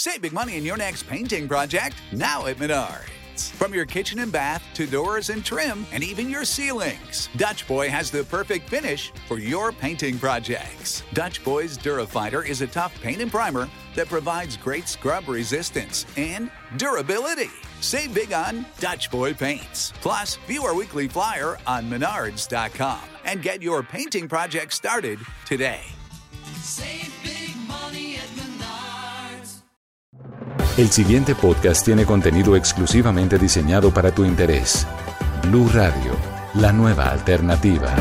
Save big money in your next painting project now at Menards. From your kitchen and bath to doors and trim and even your ceilings, Dutch Boy has the perfect finish for your painting projects. Dutch Boy's Durafighter is a tough paint and primer that provides great scrub resistance and durability. Save big on Dutch Boy paints. Plus, view our weekly flyer on Menards.com and get your painting project started today. Save big money at Menards. El siguiente podcast tiene contenido exclusivamente diseñado para tu interés. Blue Radio, la nueva alternativa.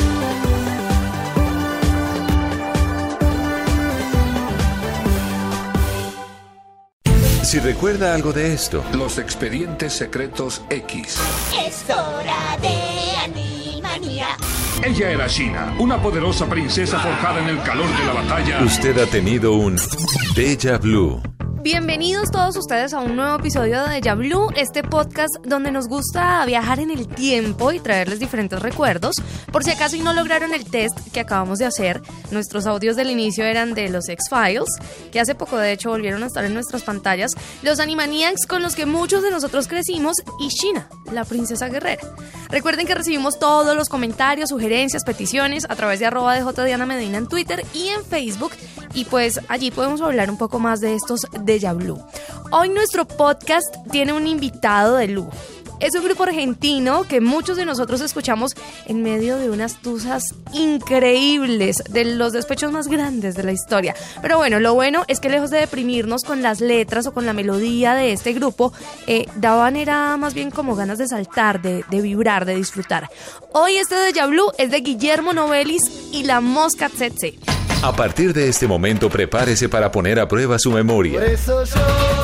Si recuerda algo de esto. Los expedientes secretos X. Es hora de Animanía. Ella era Sheena, una poderosa princesa forjada en el calor de la batalla. Usted ha tenido un déjà vu. Bienvenidos todos ustedes a un nuevo episodio de Déjà Vu, este podcast donde nos gusta viajar en el tiempo y traerles diferentes recuerdos. Por si acaso y no lograron el test que acabamos de hacer, nuestros audios del inicio eran de los X-Files, que hace poco de hecho volvieron a estar en nuestras pantallas, los Animaniacs con los que muchos de nosotros crecimos y Sheena, la princesa guerrera. Recuerden que recibimos todos los comentarios, sugerencias, peticiones a través de @DJDianaMedina en Twitter y en Facebook, y pues allí podemos hablar un poco más de estos Déjà Vu. Hoy nuestro podcast tiene un invitado de lujo. Es un grupo argentino que muchos de nosotros escuchamos en medio de unas tusas increíbles, de los despechos más grandes de la historia. Pero bueno, lo bueno es que lejos de deprimirnos con las letras o con la melodía de este grupo, daban era más bien como ganas de saltar, de vibrar, de disfrutar. Hoy este Déjà Vu es de Guillermo Novellis y La Mosca Tsetse. A partir de este momento, prepárese para poner a prueba su memoria. Por eso yo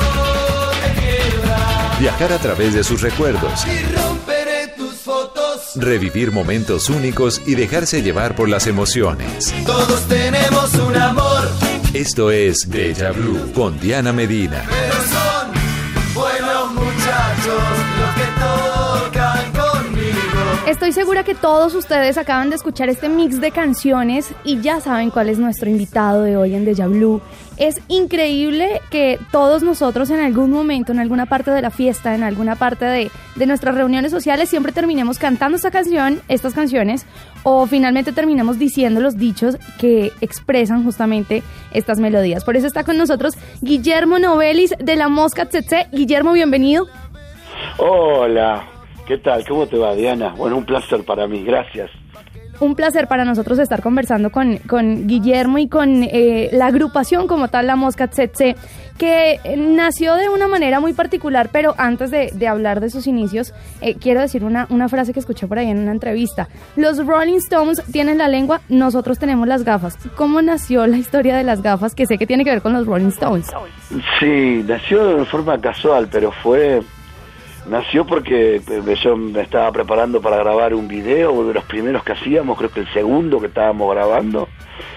te quiero dar. Viajar a través de sus recuerdos. Y romperé tus fotos. Revivir momentos únicos y dejarse llevar por las emociones. Todos tenemos un amor. Esto es Déjà Vu con Diana Medina. Pero son buenos muchachos los que tocan conmigo. Estoy segura que todos ustedes acaban de escuchar este mix de canciones y ya saben cuál es nuestro invitado de hoy en Déjà Vu. Es increíble que todos nosotros en algún momento, en alguna parte de la fiesta, en alguna parte de nuestras reuniones sociales, siempre terminemos cantando estas canciones, o finalmente terminemos diciendo los dichos que expresan justamente estas melodías. Por eso está con nosotros Guillermo Novellis de La Mosca Tsetse. Guillermo, bienvenido. Hola. ¿Qué tal? ¿Cómo te va, Diana? Bueno, un placer para mí, gracias. Un placer para nosotros estar conversando con Guillermo y con la agrupación como tal, La Mosca Tsetse, que nació de una manera muy particular, pero antes de hablar de sus inicios, quiero decir una frase que escuché por ahí en una entrevista. Los Rolling Stones tienen la lengua, nosotros tenemos las gafas. ¿Cómo nació la historia de las gafas, que sé que tiene que ver con los Rolling Stones? Sí, nació de forma casual, pero nació porque yo me estaba preparando para grabar un video, uno de los primeros que hacíamos, creo que el segundo que estábamos grabando,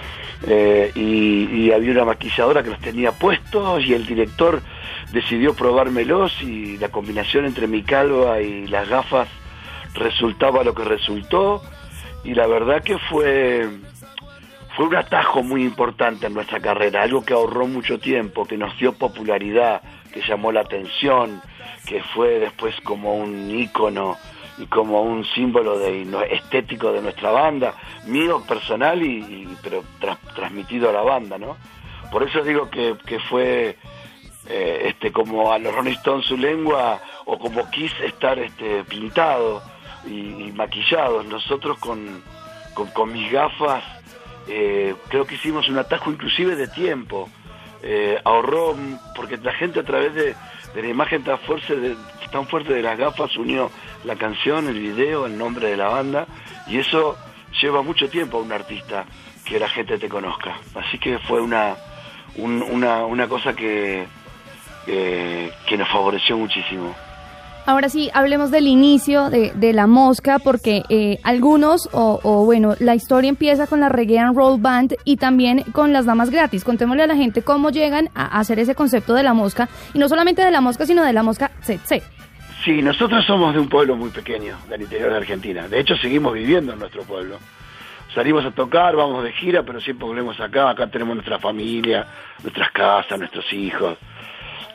y había una maquilladora que los tenía puestos y el director decidió probármelos y la combinación entre mi calva y las gafas resultaba lo que resultó, y la verdad que fue un atajo muy importante en nuestra carrera, algo que ahorró mucho tiempo, que nos dio popularidad, que llamó la atención, que fue después como un ícono y como un símbolo estético de nuestra banda, mío personal pero transmitido a la banda, ¿no? Por eso digo que fue como a los Rolling Stones su lengua, o como Kiss estar pintado y maquillados. Nosotros con mis gafas creo que hicimos un atajo inclusive de tiempo, ahorró, porque la gente a través de la imagen tan fuerte de las gafas unió la canción, el video, el nombre de la banda, y eso lleva mucho tiempo a un artista que la gente te conozca. Así que fue una cosa que nos favoreció muchísimo. Ahora sí, hablemos del inicio de La Mosca, porque algunos, bueno, la historia empieza con la Reggae and Roll Band y también con las Damas Gratis. Contémosle a la gente cómo llegan a hacer ese concepto de La Mosca, y no solamente de La Mosca, sino de La Mosca Tsetse. Sí, nosotros somos de un pueblo muy pequeño, del interior de Argentina. De hecho, seguimos viviendo en nuestro pueblo. Salimos a tocar, vamos de gira, pero siempre volvemos acá. Acá tenemos nuestra familia, nuestras casas, nuestros hijos.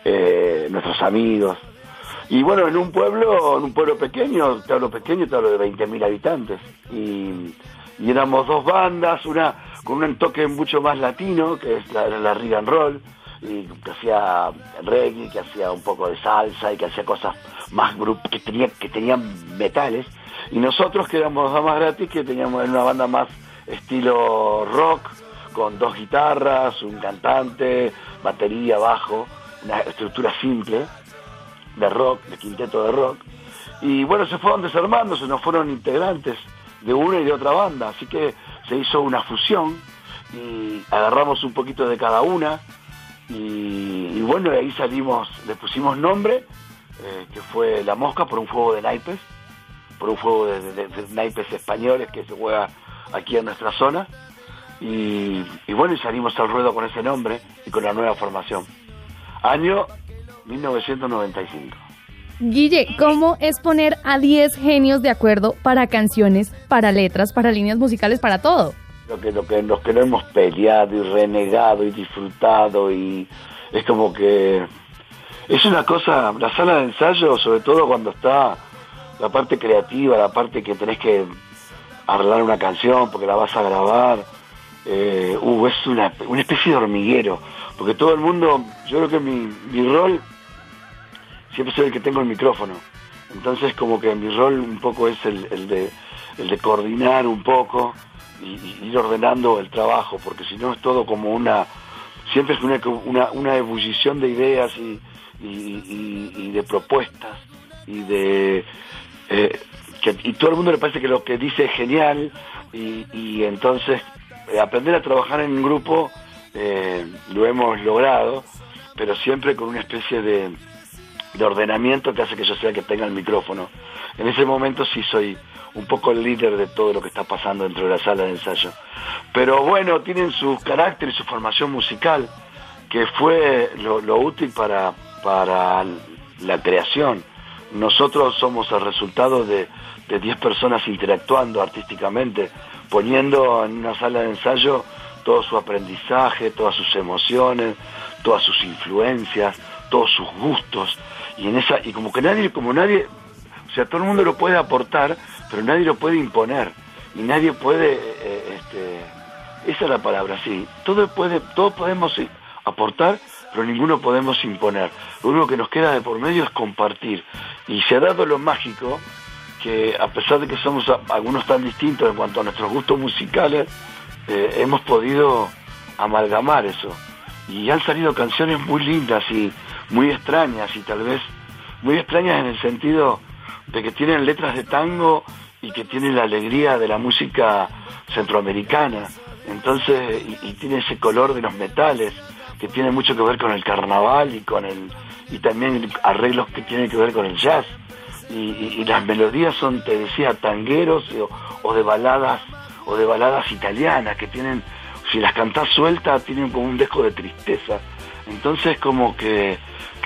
nuestros amigos. Y bueno, en un pueblo pequeño, te hablo de 20.000 habitantes. Y éramos 2 bandas, una con un toque mucho más latino, que es la Rig and Roll, y que hacía reggae, que hacía un poco de salsa y que hacía cosas más que tenían metales. Y nosotros, que éramos Damas Gratis, que teníamos una banda más estilo rock, con 2 guitarras, un cantante, batería, bajo, una estructura simple de rock, de quinteto de rock. Y bueno, se fueron desarmando, se nos fueron integrantes de una y de otra banda, así que se hizo una fusión y agarramos un poquito de cada una y bueno, de ahí salimos, le pusimos nombre, que fue La Mosca, por un juego de naipes, de naipes españoles que se juega aquí en nuestra zona. Y bueno, y salimos al ruedo con ese nombre y con la nueva formación. Año 1995. Guille, ¿cómo es poner a 10 genios de acuerdo para canciones, para letras, para líneas musicales, para todo? Los que lo hemos peleado y renegado y disfrutado, y es como que es una cosa, la sala de ensayo, sobre todo cuando está la parte creativa, la parte que tenés que arreglar una canción porque la vas a grabar, es una especie de hormiguero, porque todo el mundo, yo creo que mi rol siempre soy el que tengo el micrófono, entonces como que mi rol un poco es el de coordinar un poco y ir ordenando el trabajo, porque si no es todo como siempre es una ebullición de ideas y de propuestas y y todo el mundo le parece que lo que dice es genial, y entonces aprender a trabajar en un grupo lo hemos logrado, pero siempre con una especie de ordenamiento que hace que yo sea el que tenga el micrófono. En ese momento sí soy un poco el líder de todo lo que está pasando dentro de la sala de ensayo. Pero bueno, tienen su carácter y su formación musical, que fue lo útil para la creación. Nosotros somos el resultado de 10 personas interactuando artísticamente, poniendo en una sala de ensayo todo su aprendizaje, todas sus emociones, todas sus influencias, todos sus gustos, y como nadie, o sea, todo el mundo lo puede aportar, pero nadie lo puede imponer, y nadie puede, esa es la palabra, sí, todos podemos aportar, pero ninguno podemos imponer. Lo único que nos queda de por medio es compartir, y se ha dado lo mágico, que a pesar de que somos algunos tan distintos en cuanto a nuestros gustos musicales, hemos podido amalgamar eso, y han salido canciones muy lindas y muy extrañas, y tal vez muy extrañas en el sentido de que tienen letras de tango y que tienen la alegría de la música centroamericana, entonces y tiene ese color de los metales que tiene mucho que ver con el carnaval y también arreglos que tienen que ver con el jazz, y las melodías son, te decía, tangueros o de baladas italianas que tienen, si las cantás sueltas, tienen como un dejo de tristeza. Entonces como que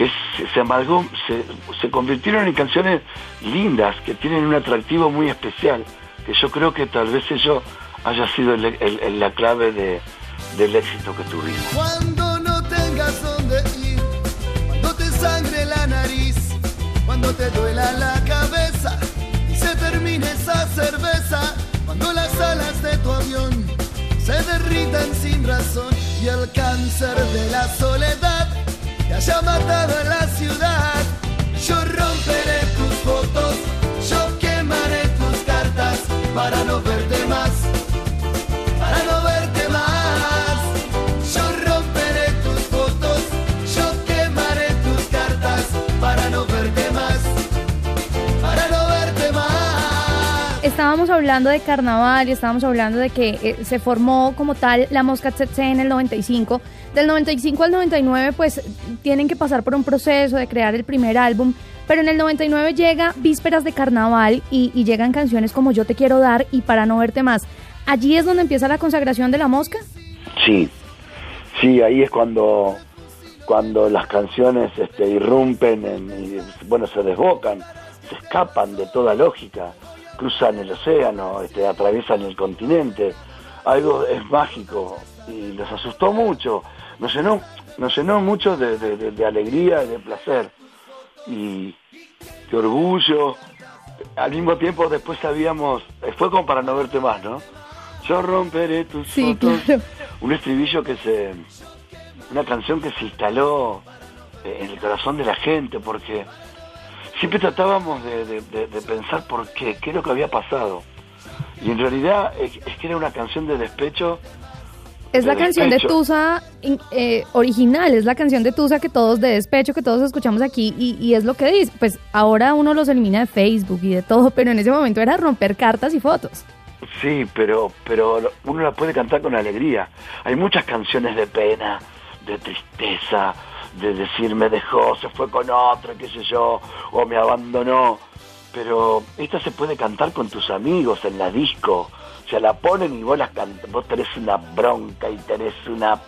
se convirtieron en canciones lindas que tienen un atractivo muy especial, que yo creo que tal vez ello haya sido la clave del éxito que tuvimos. Cuando no tengas dónde ir, cuando te sangre la nariz, cuando te duela la cabeza y se termine esa cerveza, cuando las alas de tu avión se derritan sin razón y el cáncer de la soledad te haya matado en la ciudad, yo romperé tus fotos, yo quemaré tus cartas para no verte más, para no verte más. Yo romperé tus fotos, yo quemaré tus cartas para no verte más, para no verte más. Estábamos hablando de carnaval y estábamos hablando de que se formó como tal La Mosca Tsetse en el 95. Del 95 al 99 pues tienen que pasar por un proceso de crear el primer álbum, pero en el 99 llega Vísperas de Carnaval y llegan canciones como Yo te quiero dar y Para no verte más. ¿Allí es donde empieza la consagración de La Mosca? Sí, ahí es cuando las canciones irrumpen y se desbocan, se escapan de toda lógica, cruzan el océano, atraviesan el continente. Algo es mágico y les asustó mucho. Nos llenó, mucho de alegría y de placer y de orgullo. Al mismo tiempo después sabíamos, fue como para no verte más, ¿no? Yo romperé tus fotos. Claro. Un estribillo una canción que se instaló en el corazón de la gente, porque siempre tratábamos de pensar por qué es lo que había pasado. Y en realidad es que era una canción de despecho. Es la canción de Tusa original, es la canción de Tusa que todos escuchamos aquí y es lo que dice. Pues ahora uno los elimina de Facebook y de todo, pero en ese momento era romper cartas y fotos. Sí, pero uno la puede cantar con alegría. Hay muchas canciones de pena, de tristeza, de decir me dejó, se fue con otro, qué sé yo, o me abandonó. Pero esta se puede cantar con tus amigos en la disco. O sea, la ponen y vos vos tenés una bronca y tenés una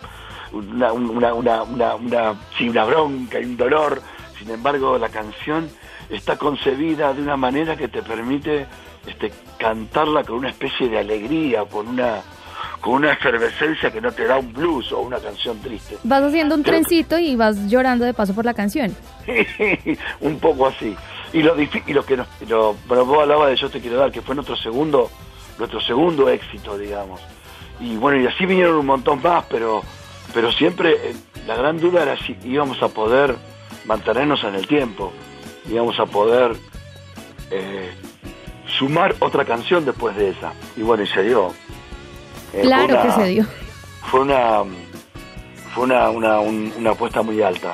bronca y un dolor. Sin embargo, la canción está concebida de una manera que te permite cantarla con una especie de alegría, con una efervescencia que no te da un blues o una canción triste. Vas haciendo un trencito y vas llorando de paso por la canción. Un poco así. Bueno, vos hablabas de Yo te quiero dar, que fue nuestro segundo éxito, digamos. Y bueno, y así vinieron un montón más, pero siempre la gran duda era si íbamos a poder mantenernos en el tiempo, íbamos a poder sumar otra canción después de esa. Y bueno, y se dio. Claro que se dio. Fue una apuesta muy alta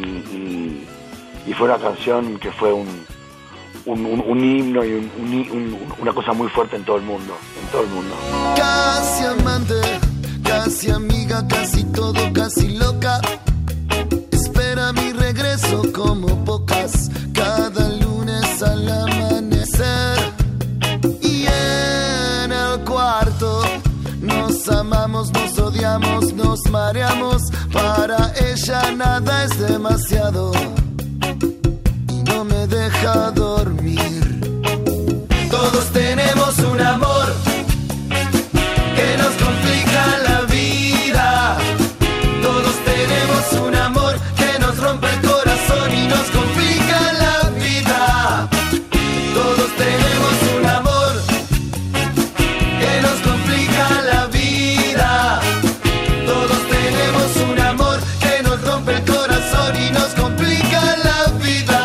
y fue una canción que fue un himno y una cosa muy fuerte en todo el mundo, Casi amante, casi amiga, casi todo, casi loca. Espera mi regreso como pocas, cada lunes al amanecer. Y en el cuarto nos amamos, nos odiamos, nos mareamos. Para ella nada es demasiado y no me deja dormir. Todos tenemos un amor que nos complica la vida. Todos tenemos un amor que nos rompe el corazón y nos complica la vida. Todos tenemos un amor que nos complica la vida. Todos tenemos un amor que nos rompe el corazón y nos complica la vida.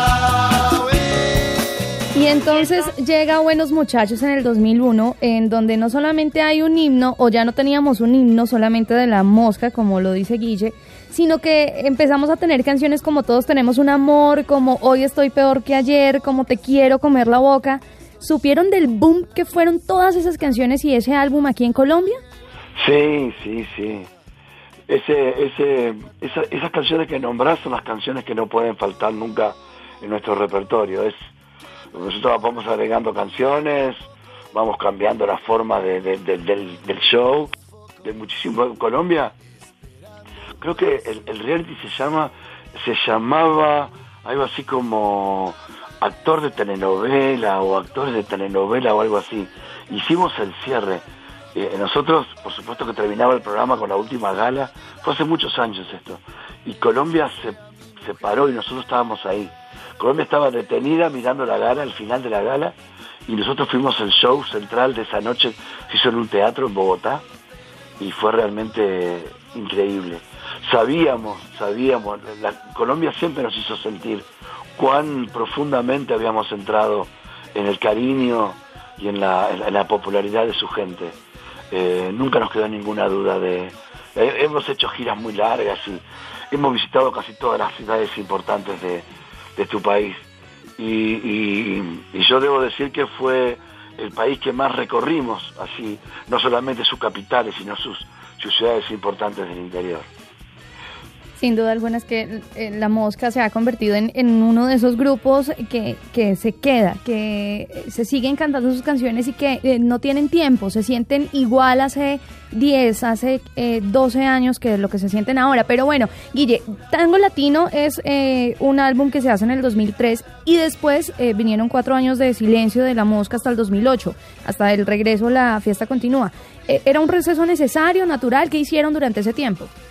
Y entonces llega Buenos Muchachos en el 2001, en donde no solamente hay un himno, o ya no teníamos un himno solamente de La Mosca, como lo dice Guille, sino que empezamos a tener canciones como Todos tenemos un amor, como Hoy estoy peor que ayer, como Te quiero comer la boca. ¿Supieron del boom que fueron todas esas canciones y ese álbum aquí en Colombia? Sí. Esas canciones que nombrás son las canciones que no pueden faltar nunca en nuestro repertorio. Nosotros vamos agregando canciones, vamos cambiando la forma del show, de muchísimo. En Colombia, creo que el reality se llamaba algo así como actor de telenovela o actores de telenovela o algo así. Hicimos el cierre. Nosotros, por supuesto que terminaba el programa con la última gala, fue hace muchos años esto, y Colombia se paró y nosotros estábamos ahí. Colombia estaba detenida mirando la gala, el final de la gala, y nosotros fuimos el show central de esa noche, se hizo en un teatro en Bogotá, y fue realmente increíble. Sabíamos, Colombia siempre nos hizo sentir cuán profundamente habíamos entrado en el cariño y en la popularidad de su gente. Nunca nos quedó ninguna duda hemos hecho giras muy largas y hemos visitado casi todas las ciudades importantes de tu país y yo debo decir que fue el país que más recorrimos, así, no solamente sus capitales sino sus ciudades importantes del interior. Sin duda alguna es que La Mosca se ha convertido en uno de esos grupos que se queda, que se siguen cantando sus canciones y que no tienen tiempo, se sienten igual hace 10, hace 12 años que lo que se sienten ahora. Pero bueno, Guille, Tango Latino es un álbum que se hace en el 2003 y después vinieron 4 años de silencio de La Mosca hasta el 2008, hasta el regreso La Fiesta Continúa. ¿Era un receso necesario, natural? ¿Qué hicieron durante ese tiempo?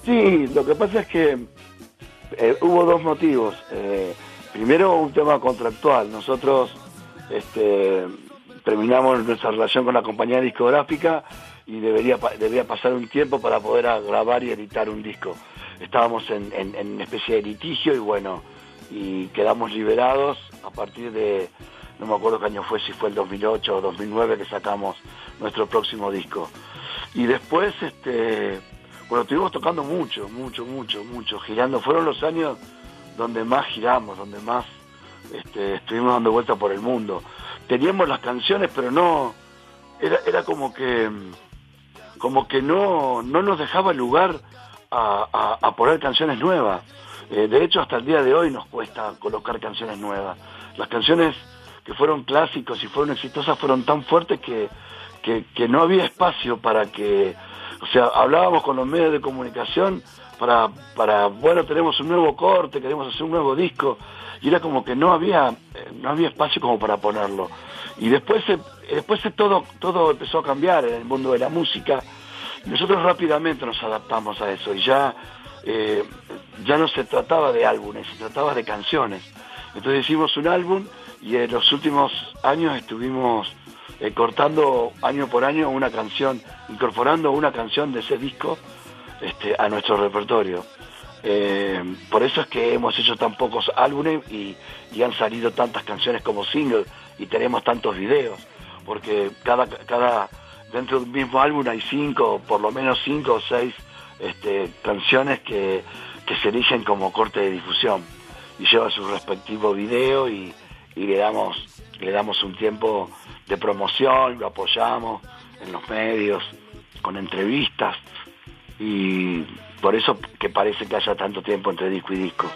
Sí, lo que pasa es que hubo dos motivos. Primero, un tema contractual. Nosotros terminamos nuestra relación con la compañía discográfica y debía pasar un tiempo para poder grabar y editar un disco. Estábamos en una especie de litigio y bueno, y quedamos liberados a partir de, no me acuerdo qué año fue, si fue el 2008 o 2009 que sacamos nuestro próximo disco. Y después, bueno, estuvimos tocando mucho, girando. Fueron los años donde más giramos, donde más estuvimos dando vueltas por el mundo. Teníamos las canciones, pero no, era como que no nos dejaba lugar a poner canciones nuevas. De hecho, hasta el día de hoy nos cuesta colocar canciones nuevas. Las canciones que fueron clásicos y fueron exitosas fueron tan fuertes que no había espacio para que, o sea, hablábamos con los medios de comunicación para bueno, tenemos un nuevo corte, queremos hacer un nuevo disco, y era como que no había espacio como para ponerlo. Y después todo empezó a cambiar en el mundo de la música. Nosotros rápidamente nos adaptamos a eso y ya no se trataba de álbumes, se trataba de canciones. Entonces hicimos un álbum y en los últimos años estuvimos cortando año por año una canción, incorporando una canción de ese disco a nuestro repertorio. Por eso es que hemos hecho tan pocos álbumes y han salido tantas canciones como single y tenemos tantos videos, porque cada dentro de un mismo álbum hay por lo menos 5 o 6 canciones que se eligen como corte de difusión y lleva su respectivo video y le damos un tiempo de promoción, lo apoyamos en los medios, con entrevistas, y por eso que parece que haya tanto tiempo entre disco y disco.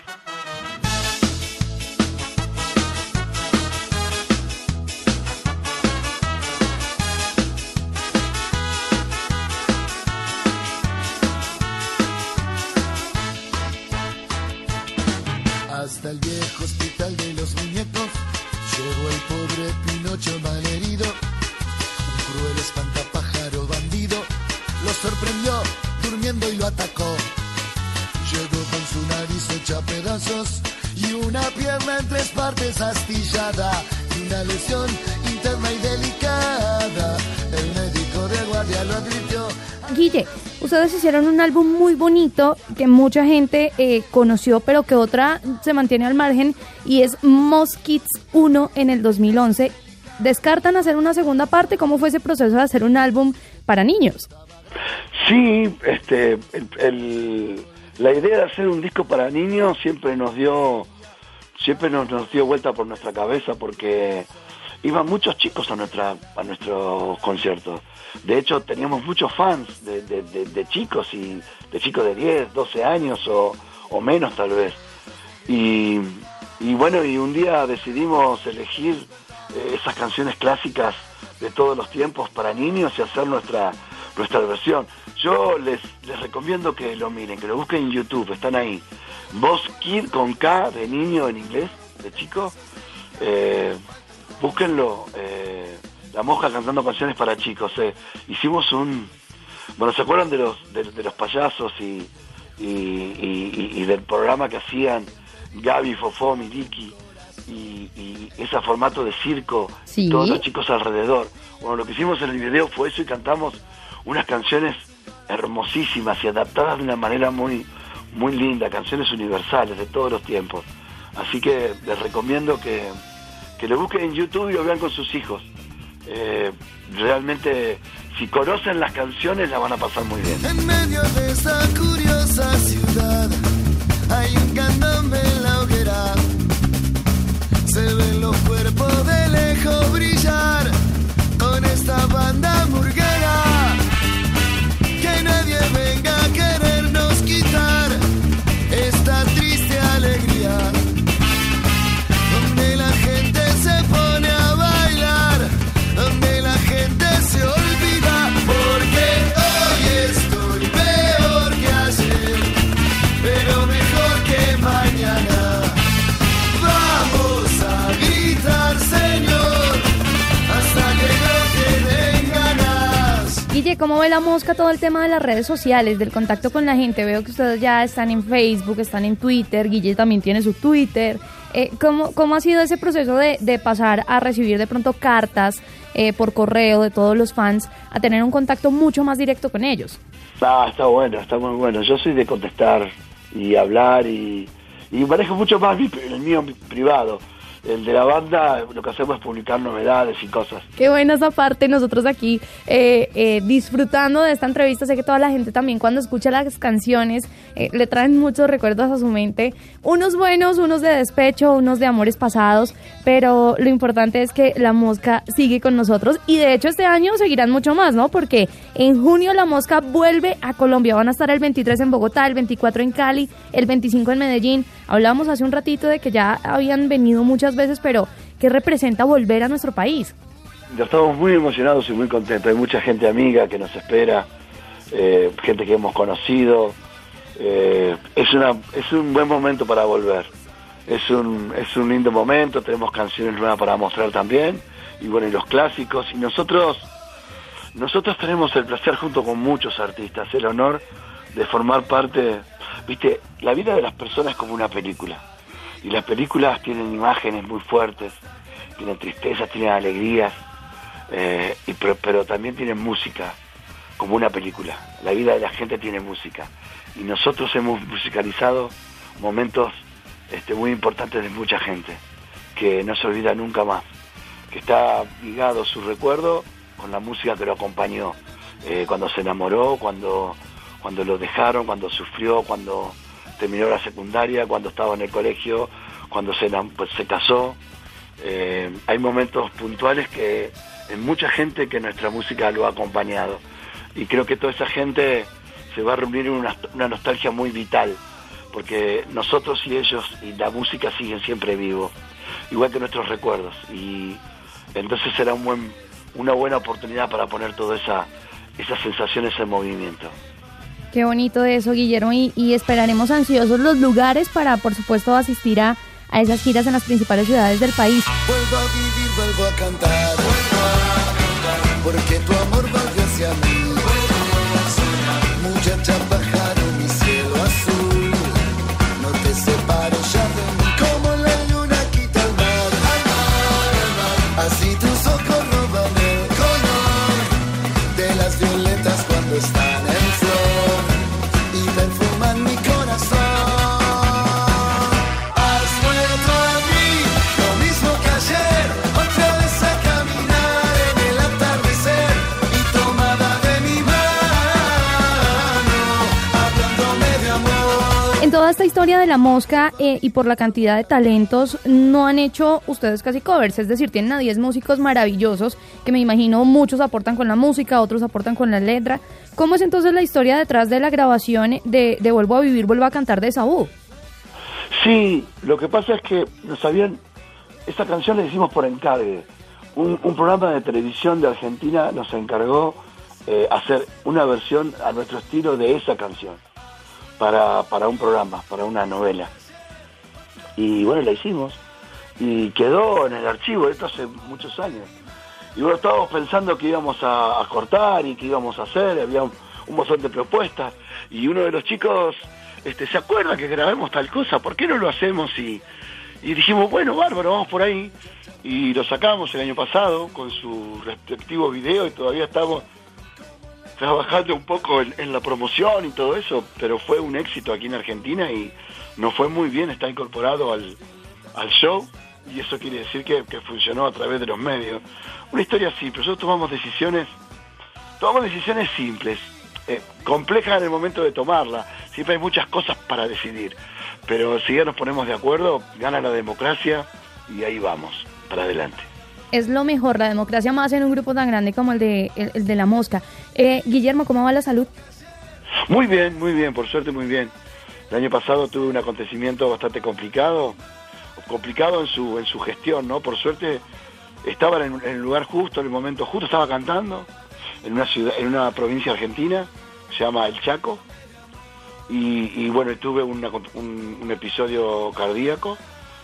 Hasta el viejo hospital de los muñecos llegó el pobre Pinocho malherido. Un cruel espantapájaro bandido lo sorprendió durmiendo y lo atacó. Llegó con su nariz hecha pedazos y una pierna en 3 partes astillada y una lesión interna y delicada. El médico de guardia lo advirtió. Guille, ustedes hicieron un álbum muy bonito que mucha gente conoció, pero que otra se mantiene al margen, y es Moss Kids 1 en el 2011. ¿Descartan hacer una segunda parte? ¿Cómo fue ese proceso de hacer un álbum para niños? Sí, la idea de hacer un disco para niños siempre nos dio vuelta por nuestra cabeza, porque iban muchos chicos a nuestros conciertos. De hecho, teníamos muchos fans de chicos, y de chicos de 10, 12 años o menos tal vez. Y bueno, y un día decidimos elegir esas canciones clásicas de todos los tiempos para niños y hacer nuestra versión. Yo les recomiendo que lo miren, que lo busquen en YouTube, están ahí. Moss Kid con K de niño en inglés, de chico. Búsquenlo. La Mosca cantando canciones para chicos. Hicimos bueno, ¿se acuerdan de los payasos y del programa que hacían Gaby, Fofó, Miliki y ese formato de circo? ¿Sí? Todos los chicos alrededor. Bueno, lo que hicimos en el video fue eso, y cantamos unas canciones hermosísimas y adaptadas de una manera muy, muy linda, canciones universales de todos los tiempos. Así que les recomiendo que lo busquen en YouTube y lo vean con sus hijos. Realmente, si conocen las canciones, la van a pasar muy bien. En medio de esa curiosa ciudad hay un candombe en la hoguera. Se ven los cuerpos de lejos brillar con esta banda murguera. Que nadie venga a querernos quitar esta triste alegría, donde la gente se pone a bailar, donde la gente se olvida, porque hoy estoy peor que ayer. cómo ve la Mosca todo el tema de las redes sociales, del contacto con la gente. Veo que ustedes ya están en Facebook, están en Twitter, Guille también tiene su Twitter. ¿Cómo ha sido ese proceso de pasar a recibir de pronto cartas por correo de todos los fans a tener un contacto mucho más directo con ellos? Está bueno, está muy bueno. Yo soy de contestar y hablar y manejo mucho más el mío privado. El de la banda, lo que hacemos es publicar novedades y cosas. Qué buena esa parte. Nosotros aquí disfrutando de esta entrevista. Sé que toda la gente también cuando escucha las canciones le traen muchos recuerdos a su mente. Unos buenos, unos de despecho, unos de amores pasados. Pero lo importante es que la Mosca sigue con nosotros. Y de hecho este año seguirán mucho más, ¿no? Porque en junio la Mosca vuelve a Colombia. Van a estar el 23 en Bogotá, el 24 en Cali, el 25 en Medellín. Hablábamos hace un ratito de que ya habían venido muchas veces, pero ¿qué representa volver a nuestro país? Ya estamos muy emocionados y muy contentos. Hay mucha gente amiga que nos espera, gente que hemos conocido. Es un buen momento para volver. Es un lindo momento. Tenemos canciones nuevas para mostrar también, y bueno, y los clásicos. Y nosotros tenemos el placer, junto con muchos artistas, el honor de formar parte. Viste, la vida de las personas es como una película. Y las películas tienen imágenes muy fuertes, tienen tristezas, tienen alegrías, pero también tienen música, como una película. La vida de la gente tiene música. Y nosotros hemos musicalizado momentos muy importantes de mucha gente, que no se olvida nunca más, que está ligado su recuerdo con la música que lo acompañó, cuando se enamoró, cuando lo dejaron, cuando sufrió, cuando terminó la secundaria, cuando estaba en el colegio, cuando se casó. Hay momentos puntuales que en mucha gente que nuestra música lo ha acompañado, y creo que toda esa gente se va a reunir en una nostalgia muy vital, porque nosotros y ellos y la música siguen siempre vivos, igual que nuestros recuerdos, y entonces será una buena oportunidad para poner todas esas sensaciones en movimiento. Qué bonito eso, Guillermo, y esperaremos ansiosos los lugares para, por supuesto, asistir a esas giras en las principales ciudades del país. Vuelvo a vivir, vuelvo a cantar, porque tu amor volvió hacia mí. Muchacha, pájaro, mi cielo azul, no te separes ya de mí. Como la luna quita el mar, así tus ojos roban el color de las violetas cuando están en flor y perfuman mi corazón. Has vuelto a mí, lo mismo que ayer, otra vez a caminar en el atardecer y tomada de mi mano, hablándome de amor. En toda esta historia de la Mosca y por la cantidad de talentos, no han hecho ustedes casi covers, es decir, tienen a 10 músicos maravillosos que me imagino muchos aportan con la música, otros aportan con la letra. ¿Cómo es entonces la historia detrás de la grabación de Vuelvo a vivir, vuelvo a cantar de Esaú? Sí, lo que pasa es que esa canción la hicimos por encargue. Un programa de televisión de Argentina nos encargó hacer una versión a nuestro estilo de esa canción para un programa, para una novela. Y bueno, la hicimos y quedó en el archivo, esto hace muchos años. Y bueno, estábamos pensando que íbamos a cortar y que íbamos a hacer, había un montón de propuestas, y uno de los chicos se acuerda que grabemos tal cosa, ¿por qué no lo hacemos? Y dijimos, bueno, bárbaro, vamos por ahí, y lo sacamos el año pasado con su respectivo video, y todavía estamos trabajando un poco en la promoción y todo eso, pero fue un éxito aquí en Argentina y nos fue muy bien, está incorporado al show, y eso quiere decir que funcionó a través de los medios. Una historia simple, nosotros tomamos decisiones simples, complejas en el momento de tomarla, siempre hay muchas cosas para decidir, pero si ya nos ponemos de acuerdo, gana la democracia y ahí vamos, para adelante. Es lo mejor, la democracia, más en un grupo tan grande como el de La Mosca. Guillermo, ¿cómo va la salud? Muy bien, por suerte muy bien. El año pasado tuve un acontecimiento bastante complicado en su gestión, ¿no? Por suerte estaba en el lugar justo, en el momento justo, estaba cantando en una provincia argentina, se llama El Chaco, y bueno, tuve un episodio cardíaco,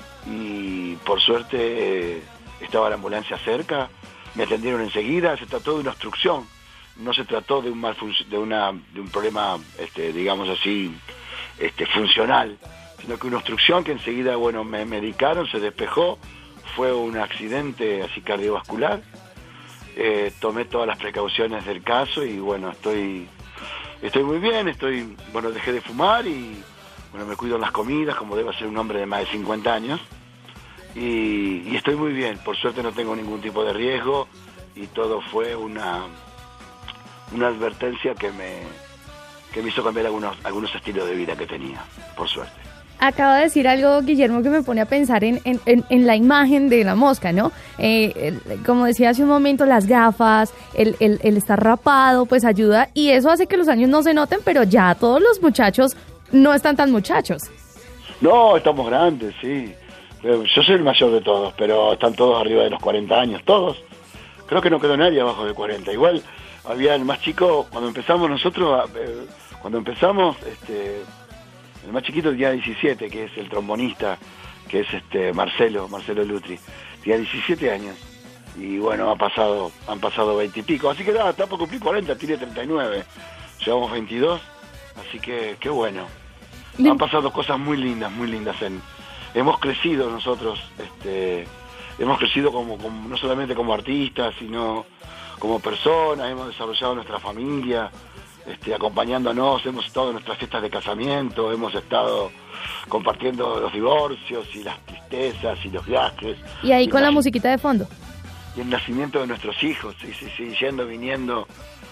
y por suerte estaba la ambulancia cerca, me atendieron enseguida, se trató de una obstrucción, no se trató de un problema, digamos así, funcional, sino que una obstrucción que enseguida, bueno, me medicaron, se despejó, fue un accidente así cardiovascular, tomé todas las precauciones del caso y bueno, estoy muy bien, dejé de fumar y bueno, me cuido en las comidas como debe ser un hombre de más de 50 años y estoy muy bien, por suerte no tengo ningún tipo de riesgo y todo fue una advertencia que me hizo cambiar algunos estilos de vida que tenía, por suerte. Acaba de decir algo, Guillermo, que me pone a pensar en la imagen de la mosca, ¿no? Como decía hace un momento, las gafas, el estar rapado, pues ayuda, y eso hace que los años no se noten, pero ya todos los muchachos no están tan muchachos. No, estamos grandes, sí. Yo soy el mayor de todos, pero están todos arriba de los 40 años, todos. Creo que no quedó nadie abajo de 40. Igual había el más chico, cuando empezamos nosotros, el más chiquito tenía 17, que es el trombonista, que es Marcelo Lutri. Tenía 17 años. Y bueno, han pasado 20 y pico. Así que nada, está por cumplir 40, tiene 39. Llevamos 22, así que qué bueno. Han pasado cosas muy lindas. Hemos crecido nosotros, hemos crecido como no solamente como artistas, sino como personas, hemos desarrollado nuestra familia, acompañándonos, hemos estado en nuestras fiestas de casamiento, hemos estado compartiendo los divorcios y las tristezas y los viajes. Y ahí con la musiquita de fondo. Y el nacimiento de nuestros hijos, sí, yendo, viniendo,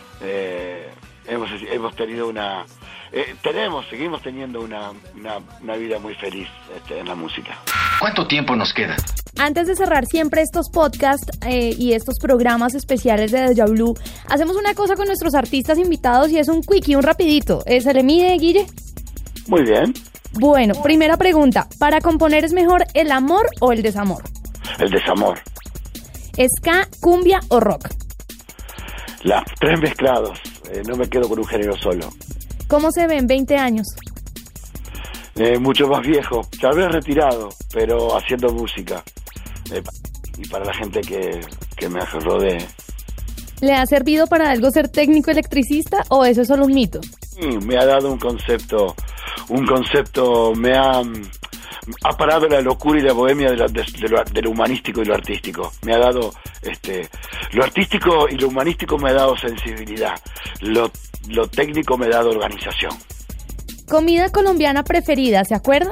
hemos tenido seguimos teniendo una vida muy feliz en la música. ¿Cuánto tiempo nos queda? Antes de cerrar siempre estos podcasts y estos programas especiales de Deja Blue, hacemos una cosa con nuestros artistas invitados y es un quickie, un rapidito. ¿Se le mide, Guille? Muy bien. Bueno, primera pregunta. ¿Para componer es mejor el amor o el desamor? El desamor. ¿Ska, cumbia o rock? Las tres mezclados. No me quedo con un género solo. ¿Cómo se ve en 20 años? Mucho más viejo, tal vez retirado, pero haciendo música. Y para la gente que me rodee. ¿Le ha servido para algo ser técnico electricista o eso es solo un mito? Me ha dado un concepto, me ha parado la locura y la bohemia de lo humanístico y lo artístico. Me ha dado, lo artístico y lo humanístico me ha dado sensibilidad, lo técnico me ha dado organización. ¿Comida colombiana preferida, se acuerda?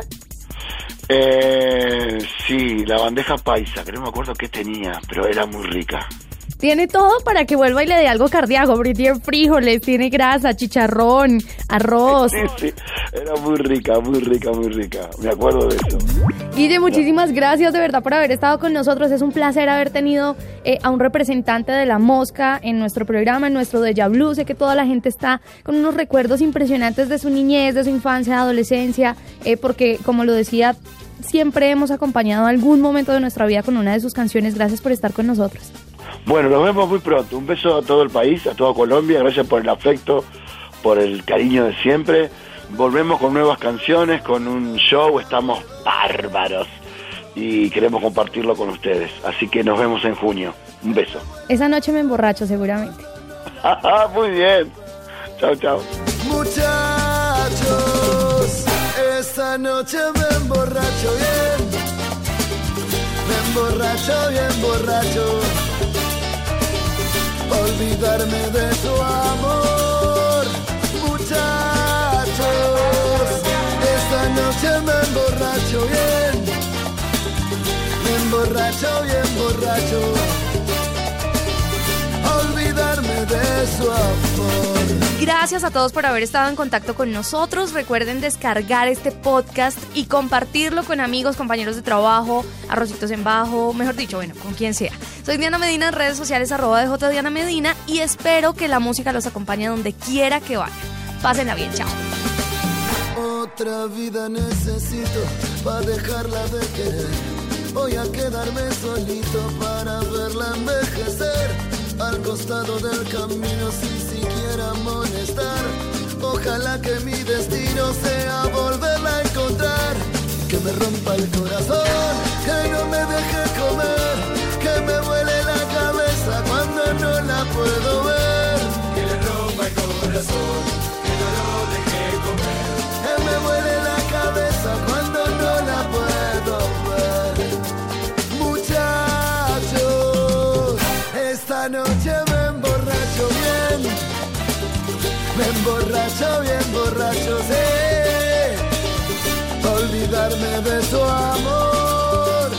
Sí, la bandeja paisa, que no me acuerdo qué tenía, pero era muy rica. Tiene todo para que vuelva y le dé algo cardíaco. Tiene frijoles, tiene grasa, chicharrón, arroz. Sí, era muy rica. Me acuerdo de eso. Guille, muchísimas gracias de verdad por haber estado con nosotros. Es un placer haber tenido a un representante de La Mosca en nuestro programa, en nuestro Deja Blue. Sé que toda la gente está con unos recuerdos impresionantes de su niñez, de su infancia, de adolescencia, porque como lo decía, siempre hemos acompañado algún momento de nuestra vida con una de sus canciones. Gracias por estar con nosotros. Bueno, nos vemos muy pronto. Un beso a todo el país, a toda Colombia. Gracias por el afecto, por el cariño de siempre. Volvemos con nuevas canciones, con un show. Estamos bárbaros y queremos compartirlo con ustedes. Así que nos vemos en junio. Un beso. Esa noche me emborracho seguramente. Muy bien. Chao. Muchachos, esta noche me emborracho bien. Me emborracho bien borracho. Olvidarme de tu amor, muchachos. Esta noche me emborracho bien. Me emborracho bien borracho. Olvidarme de su amor. Gracias a todos por haber estado en contacto con nosotros. Recuerden descargar este podcast y compartirlo con amigos, compañeros de trabajo, arrocitos en bajo, mejor dicho, bueno, con quien sea. Soy Diana Medina en redes sociales @DJDianaMedina y espero que la música los acompañe donde quiera que vayan. Pásenla bien, chao. Otra vida necesito para dejarla de querer. Voy a quedarme solito para verla envejecer. Al costado del camino sin siquiera molestar. Ojalá que mi destino sea volverla a encontrar. Que me rompa el corazón, que no me deje comer, que me vuele la cabeza cuando no la puedo ver. corazón que no lo dejé comer. Me muere la cabeza cuando no la puedo ver. Muchachos, esta noche me emborracho bien. Me emborracho bien, borracho, sí. Olvidarme de su amor.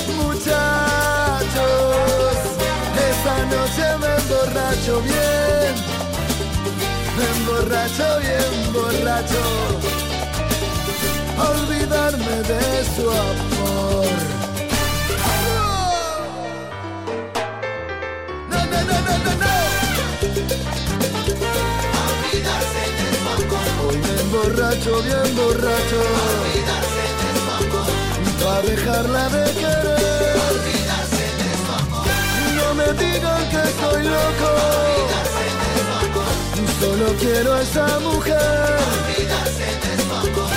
Muchachos, esta noche me emborracho bien. Me emborracho bien, borracho. Olvidarme de su amor. No, no, no, no, no, no. Olvidarse de su amor. Hoy me emborracho bien, borracho. Olvidarse de su amor. Para dejarla de querer. Olvidarse de su amor. No me digan que estoy loco. Olvidarse de su amor. Solo quiero a esa mujer. Olvidarse de su amor.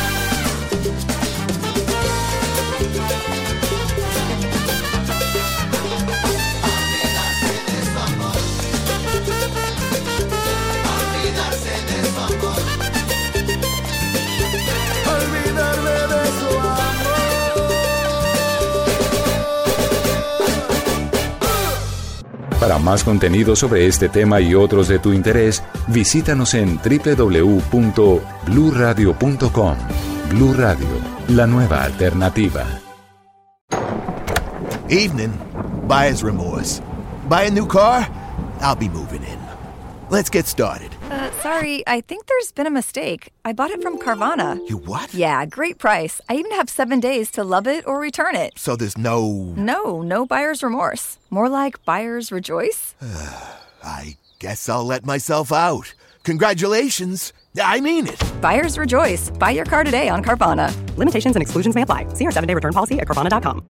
Para más contenido sobre este tema y otros de tu interés, visítanos en www.bluradio.com. Blu Radio, la nueva alternativa. Evening. Buyer's remorse. Buy a new car? I'll be moving in. Let's get started. Sorry, I think there's been a mistake. I bought it from Carvana. You what? Yeah, great price. I even have 7 days to love it or return it. So there's no... No buyer's remorse. More like buyer's rejoice. I guess I'll let myself out. Congratulations. I mean it. Buyer's rejoice. Buy your car today on Carvana. Limitations and exclusions may apply. See our 7-day return policy at Carvana.com.